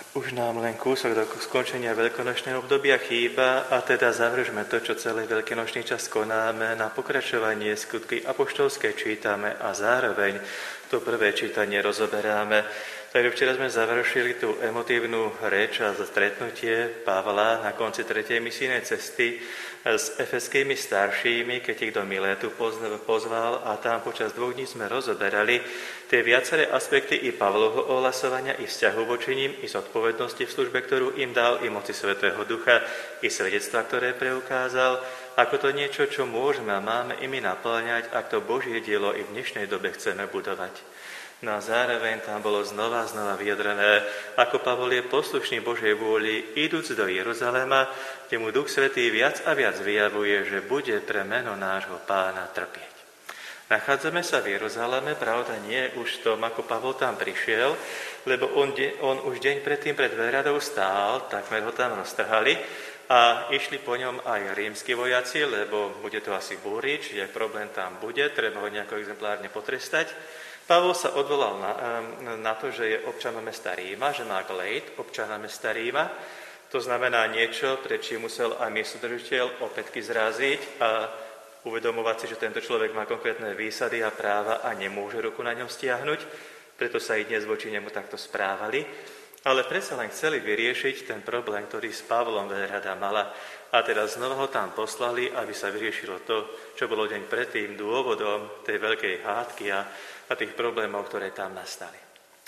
Už nám len kúsok do skončenia veľkonočného obdobia chýba a teda završme to, čo celý veľkonočný čas konáme. Na pokračovanie skutky apoštolské čítame a zároveň to prvé čítanie rozoberáme. Takže včera sme završili tú emotívnu reč a stretnutie Pavla na konci 3. misijnej cesty s efeskými staršími, keď ich do Milétu pozval a tam počas 2 dní sme rozoberali tie viaceré aspekty i Pavlovho ohlasovania, i vzťahu voči ním, i zodpovednosti v službe, ktorú im dal, i moci Svätého Ducha, i svedectva, ktoré preukázal, ako to niečo, čo môžeme a máme i my naplňať, ak to Božie dielo i v dnešnej dobe chceme budovať. No a zároveň tam bolo znova vyjadrené, ako Pavol je poslušný Božej vôli, idúc do Jeruzalema, kde mu Duch Svätý viac a viac vyjavuje, že bude pre meno nášho Pána trpieť. Nachádzame sa v Jeruzaleme, pravda nie už v tom, ako Pavol tam prišiel, lebo on už deň predtým pred veľradou stál, takmer ho tam roztrhali a išli po ňom aj rímski vojaci, lebo bude to asi búriť, čiže problém tam bude, treba ho nejako exemplárne potrestať. Pavol sa odvolal na to, že je občanom mesta Ríma, že má glejt občana mesta Ríma. To znamená niečo, pred čím musel aj miestodržiteľ opätky zraziť a uvedomovať si, že tento človek má konkrétne výsady a práva a nemôže ruku na ňom stiahnuť. Preto sa i dnes voči nemu takto správali. Ale predsa len chceli vyriešiť ten problém, ktorý s Pavlom veľrada mala. A teraz znova ho tam poslali, aby sa vyriešilo to, čo bolo deň predtým dôvodom tej veľkej hádky a tých problémov, ktoré tam nastali.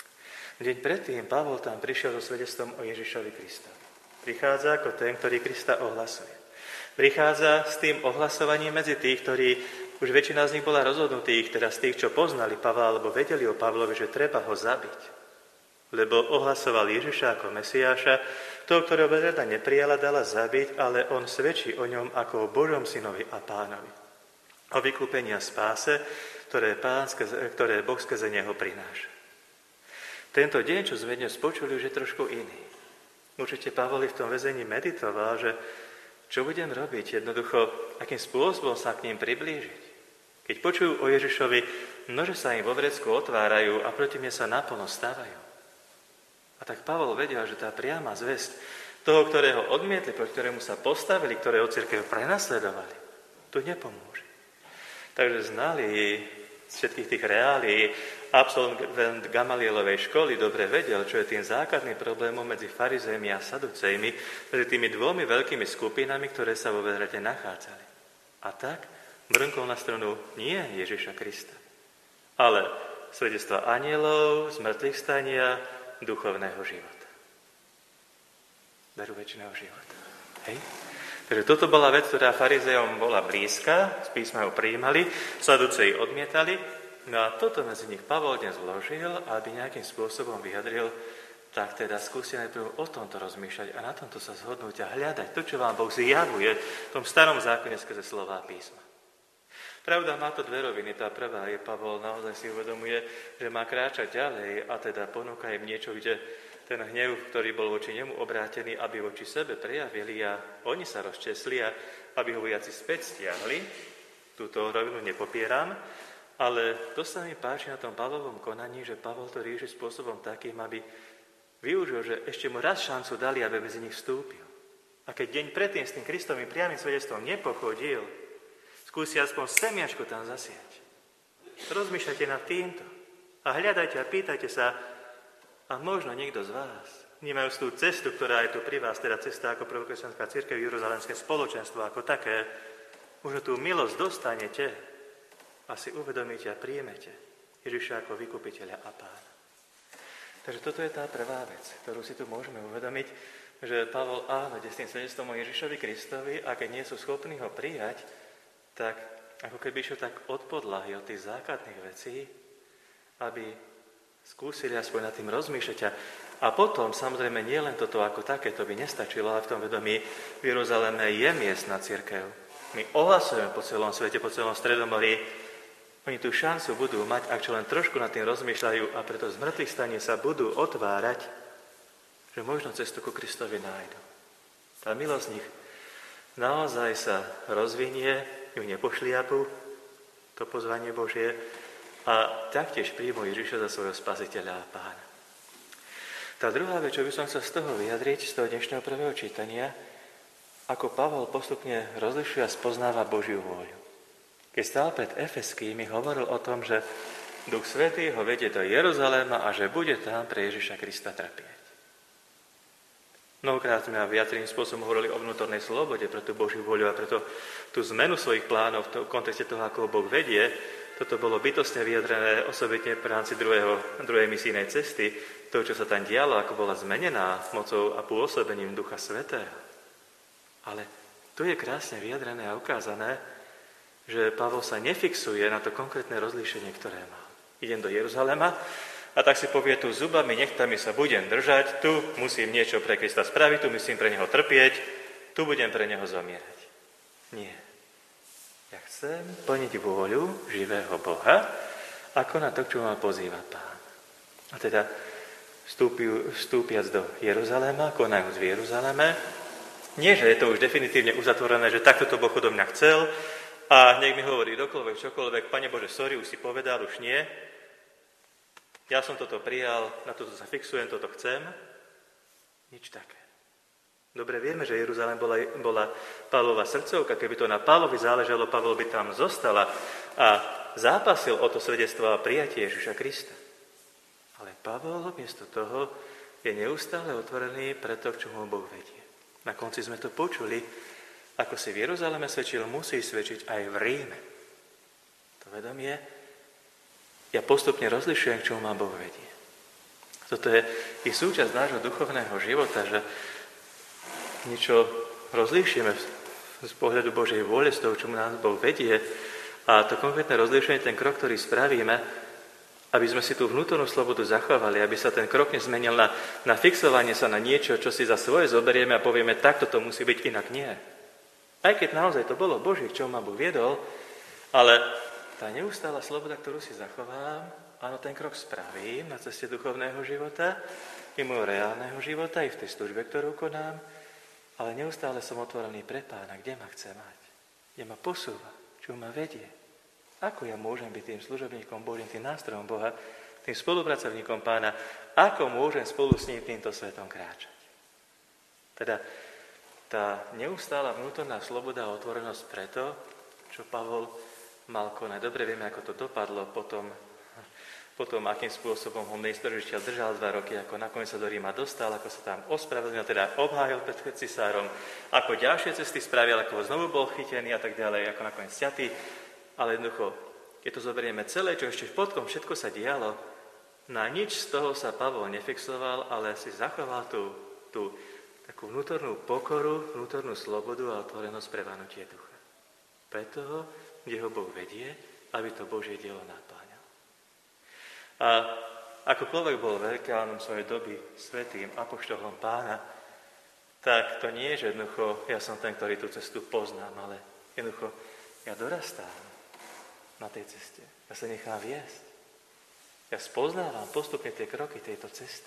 Deň predtým Pavol tam prišiel so svedectvom o Ježišovi Kristovi. Prichádza ako ten, ktorý Krista ohlasuje. Prichádza s tým ohlasovaním medzi tých, ktorí už väčšina z nich bola rozhodnutých, teda z tých, čo poznali Pavla, alebo vedeli o Pavlovi, že treba ho zabiť. Lebo ohlasoval Ježiša ako Mesiáša, toho, ktorého veľrada neprijala, dala zabiť, ale on svedčí o ňom ako o Božom synovi a pánovi. O vykúpení a spáse, ktoré Boh skrze neho prináša. Tento deň, čo sme dnes počuli, už je trošku iný. Určite Pavol v tom väzení meditoval, že čo budem robiť, jednoducho, akým spôsobom sa k ním priblížiť. Keď počujú o Ježišovi, nože sa im vo vrecku otvárajú a proti mne sa naplno stávajú. A tak Pavol vedel, že tá priama zvesť toho, ktorého odmietli, proti ktorému sa postavili, ktorého cirkev prenasledovali, tu nepomôže. Takže znali z všetkých tých reálií, absolvent Gamalielovej školy dobre vedel, čo je tým základným problémom medzi farizejmi a saducejmi, medzi tými 2 veľkými skupinami, ktoré sa vo veľrade nachádzali. A tak mrnkol na stranu nie Ježiša Krista, ale svedectva anjelov, zmrtvých stania, duchovného života. Daru večného života. Hej? Takže toto bola vec, ktorá farizejom bola blízka, z písma ho prijímali, saduceji odmietali, no a toto medzi nich Pavol dnes vložil, aby nejakým spôsobom vyjadril, tak teda skúste najprv o tomto rozmýšľať a na tomto sa zhodnúť a hľadať to, čo vám Boh zjavuje v tom starom zákone skrze slová písma. Pravda, má to 2 roviny. Tá prvá je, Pavol naozaj si uvedomuje, že má kráčať ďalej a teda ponúka im niečo, kde ten hnev, ktorý bol voči nemu obrátený, aby voči sebe prejavili a oni sa rozčesli a aby ho vojaci späť stiahli. Túto rovinu nepopieram, ale to sa mi páči na tom Pavlovom konaní, že Pavol to rieši spôsobom takým, aby využil, že ešte mu raz šancu dali, aby medzi nich vstúpil. A keď deň predtým s tým Kristovým priamym svedectvom nepochodil, skúsi aspoň semiačko tam zasiať. Rozmýšľajte nad týmto a hľadajte a pýtajte sa, a možno niekto z vás, vnímajú tú cestu, ktorá je tu pri vás, teda cesta ako prvokresťanská cirkev, Jeruzalemské spoločenstvo ako také, možno tú milosť dostanete a si uvedomíte a príjmete Ježiša ako vykupiteľa a pána. Takže toto je tá prvá vec, ktorú si tu môžeme uvedomiť, že Pavol áno, ide s tým svedectvom o Ježišovi Kristovi a keď nie sú schopní ho prijať, tak ako keby išiel tak od podlahy, od tých základných vecí, aby skúsili aspoň nad tým rozmýšľať. A potom, samozrejme, nie len toto ako také, to by nestačilo, ale v tom vedomí v Jeruzaleme je miestna cirkev. My ohlasujeme po celom svete, po celom Stredomorí. Oni tú šancu budú mať, ak čo len trošku nad tým rozmýšľajú a preto z mŕtvych staní sa budú otvárať, že možno cestu ku Kristovi nájdu. Tá milosť z nich naozaj sa rozvinie, ju nepošliapú, to pozvanie Božie, a taktiež príjmu Ježiša za svojho spasiteľa a pána. Tá druhá vec, čo by som chcel z toho vyjadriť, z toho dnešného prvého čítania, ako Pavol postupne rozlišuje a spoznáva Božiu vôľu. Keď stál pred Efeskými, hovoril o tom, že Duch Svätý ho vedie do Jeruzaléma a že bude tam pre Ježiša Krista trpieť. Mnohokrát sme viacerým spôsobom hovorili o vnútornej slobode pre tú Božiu vôľu a preto tú zmenu svojich plánov v kontexte toho, ako Boh vedie, toto bolo bytostne vyjadrené osobitne v rámci druhej misijnej cesty, to, čo sa tam dialo, ako bola zmenená mocou a pôsobením Ducha Svätého. Ale tu je krásne vyjadrené a ukázané, že Pavol sa nefixuje na to konkrétne rozlíšenie, ktoré má. Idem do Jeruzalema a tak si povie, tu zubami, nechtami sa budem držať, tu musím niečo pre Krista spraviť, tu musím pre neho trpieť, tu budem pre neho zomierať. Nie. Ja chcem plniť vôľu živého Boha, ako na to, čo ma pozýva Pán. A teda vstúpiac do Jeruzaléma, konajúc v Jeruzaleme, nie, že je to už definitívne uzatvorené, že takto to Boh odo mňa chcel a nech mi hovorí dokoľvek, čokoľvek, Pane Bože, sorry, už si povedal, už nie. Ja som toto prijal, na toto sa fixujem, toto chcem. Nič také. Dobre vieme, že Jeruzalém bola Pavlova srdcovka. Keby to na Pavlovi záležalo, Pavol by tam zostala a zápasil o to svedectvo a prijatie Ježiša Krista. Ale Pavol miesto toho je neustále otvorený pre to, k čomu Boh vedie. Na konci sme to počuli, ako si v Jeruzaleme svedčil, musí svedčiť aj v Ríme. To vedomie ja postupne rozlišujem, k čomu ma Boh vedie. Toto je i súčasť nášho duchovného života, že niečo rozlíšime z pohľadu Božej vôle, z toho, čomu nás Boh vedie. A to konkrétne rozlíšenie, ten krok, ktorý spravíme, aby sme si tú vnútornú slobodu zachovali, aby sa ten krok nezmenil na fixovanie sa na niečo, čo si za svoje zoberieme a povieme, takto to musí byť, inak nie. Aj keď naozaj to bolo Boží, k čomu ma Boh viedol, ale tá neustála sloboda, ktorú si zachovám, áno, ten krok spravím na ceste duchovného života, i môjho reálneho života, i v tej službe, ktorú konám, ale neustále som otvorený pre Pána, kde ma chce mať, kde ma posúva, čo ma vedie. Ako ja môžem byť tým služobníkom Božím, tým nástrojom Boha, tým spolupracovníkom Pána, ako môžem spolu s ním týmto svetom kráčať. Teda tá neustála vnútorná sloboda a otvorenosť preto, čo Pavol mal konať. Dobre vieme, ako to dopadlo potom, akým spôsobom ho miestožiteľ držal 2 roky, ako nakoniec sa do Ríma dostal, ako sa tam ospravedlnil, teda obhájil pred cisárom, ako ďalšie cesty spravil, ako znovu bol chytený a tak ďalej, ako nakoniec sťatý. Ale jednoducho, keď to zoberieme celé, čo ešte v podkom všetko sa dialo, na nič z toho sa Pavol nefixoval, ale si zachoval tú takú vnútornú pokoru, vnútornú slobodu a otvorenosť pre vanutie ducha. Pre toho, kde ho Boh vedie, aby to Božie dielo napáňal. A akokoľvek bol veľkánom svojej doby svätým apoštolom Pána, tak to nie je, že jednoducho ja som ten, ktorý tú cestu poznám, ale jednoducho ja dorastám na tej ceste. Ja sa nechám viesť. Ja spoznávam postupne tie kroky tejto cesty.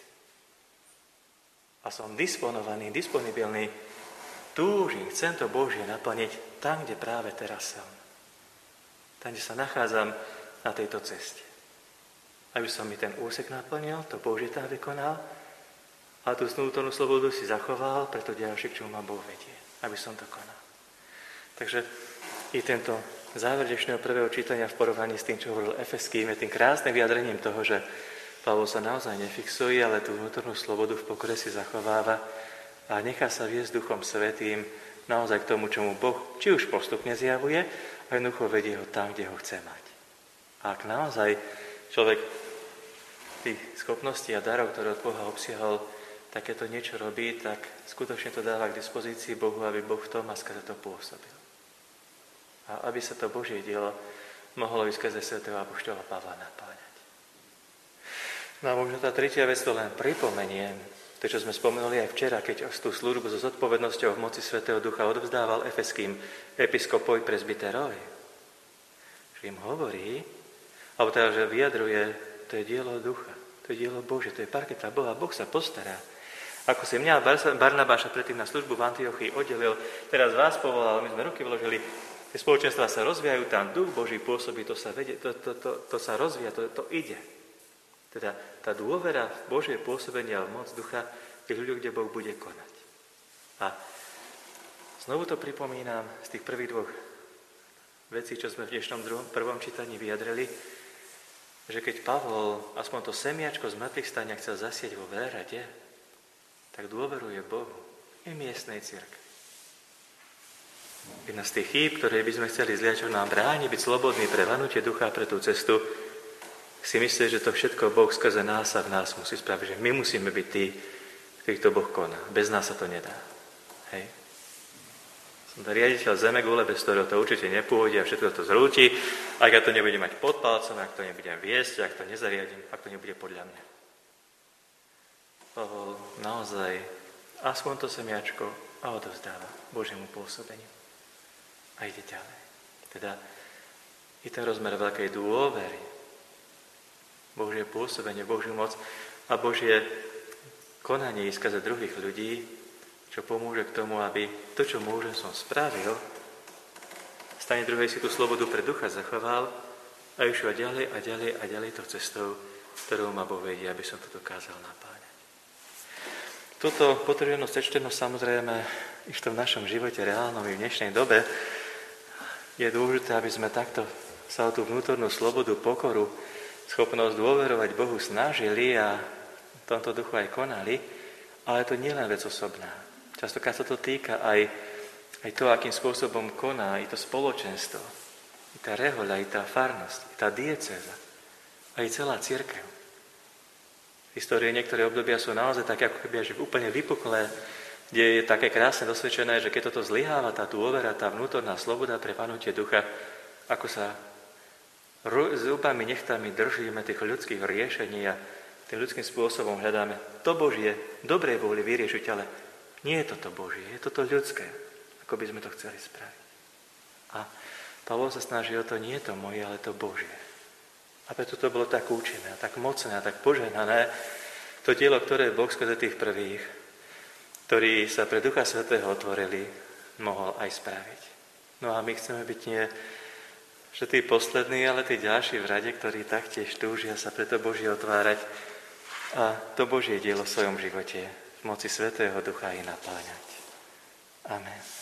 A som disponovaný, disponibilný, túžim, chcem to Božie naplniť tam, kde práve teraz som. Tam, kde sa nachádzam na tejto ceste. Aby som mi ten úsek naplnil, to Božie tam vykonal a tú vnútornú slobodu si zachoval, preto ďalšie, k čomu ma Boh vedie, aby som to konal. Takže i tento záver dnešného prvého čítania v porovnaní s tým, čo hovoril Efeským, je tým krásnym vyjadrením toho, že Pavol sa naozaj nefixuje, ale tú vnútornú slobodu v pokore si zachováva a nechá sa viesť Duchom Svätým naozaj k tomu, čomu Boh či už postupne zjavuje, a jednoducho vedie ho tam, kde ho chce mať. A ak naozaj človek tých schopností a darov, ktoré od Boha obsiahol, takéto niečo robí, tak skutočne to dáva k dispozícii Bohu, aby Boh v tom a skrze to pôsobil. A aby sa to Božie dielo mohlo ísť skrze svätého apoštola Pavla napáňať. No a možno tá tretia vec, to len pripomeniem, to, čo sme spomenuli aj včera, keď tú službu so zodpovednosťou v moci Svätého Ducha odvzdával efeským episkopoj presbyterovi. Že im hovorí, alebo teda, že vyjadruje, to je dielo Ducha, to je dielo Božie, to je parketa Boha, Boh sa postará. Ako si mňa Barnabáša predtým na službu v Antiochii oddelil, teraz vás povolal, my sme ruky vložili, tie spoločenstvá sa rozvíjajú, tam Duch Boží pôsobí, to sa vedie, to sa rozvíja, to ide. Teda tá dôvera v Božie pôsobenie a v moc ducha v tých ľuďoch, kde Boh bude konať. A znovu to pripomínam z tých prvých dvoch vecí, čo sme v dnešnom prvom čítaní vyjadrili, že keď Pavol aspoň to semiačko z mŕtvych stania chcel zasieť vo veľrade, tak dôveruje Bohu i miestnej cirkvi. Jedna z tých chýb, ktoré by sme chceli zliať, čo nám bráni byť slobodný pre vanutie ducha a pre tú cestu, si myslí, že to všetko Boh skrze nás a v nás musí spraviť, že my musíme byť tí, ktorých to Boh koná. Bez nás sa to nedá. Hej. Som to riaditeľ zemegule, bez ktorého to určite nepôjde a všetko to zrúti, ak ja to nebudem mať pod palcom, ak to nebudem viesť, ak to nezariadím, ak to nebude podľa mňa. Pavol naozaj aspoň to semiačko a odovzdáva Božiemu pôsobeniu. A ide ďalej. Teda i ten rozmer veľkej dôvery, Božie pôsobenie, Božiu moc a Božie konanie skrze druhých ľudí, čo pomôže k tomu, aby to, čo môžem, som spravil, stane druhej si tú slobodu pre ducha zachoval a išiel ďalej a ďalej a ďalej tou cestou, ktorou ma Boh vedie, aby som to dokázal napáňať. Toto potvrdenosť, sečtenosť samozrejme ešte v našom živote reálnom i v dnešnej dobe je dôležité, aby sme takto sa o tú vnútornú slobodu, pokoru, schopnosť dôverovať Bohu snažili a v tomto duchu aj konali, ale to nie je len vec osobná. Častokrát sa to týka aj to, akým spôsobom koná, i to spoločenstvo, i tá rehoľa, i tá farnosť, i tá diecéza, aj celá cirkev. V histórii niektoré obdobia sú naozaj také, ako keby až úplne vypuklé, kde je také krásne dosvedčené, že keď toto zlyháva, tá dôvera, tá vnútorná sloboda pre vanutie ducha, ako sa zubami, nechtami držíme tých ľudských riešení a tým ľudským spôsobom hľadáme to Božie, dobrej vôli vyriešiť, ale nie je toto Božie, je toto ľudské, ako by sme to chceli spraviť. A Pavol sa snaží o to, nie je to moje, ale to Božie. A preto to bolo tak účinné, tak mocné, tak požehnané, to dielo, ktoré Boh skrze tých prvých, ktorí sa pre Ducha Svätého otvorili, mohol aj spraviť. No a my chceme byť nie že tí poslední, ale tí ďalší v rade, ktorí taktiež túžia sa pre to Božie otvárať a to Božie dielo v svojom živote v moci Svätého Ducha i napáňať. Amen.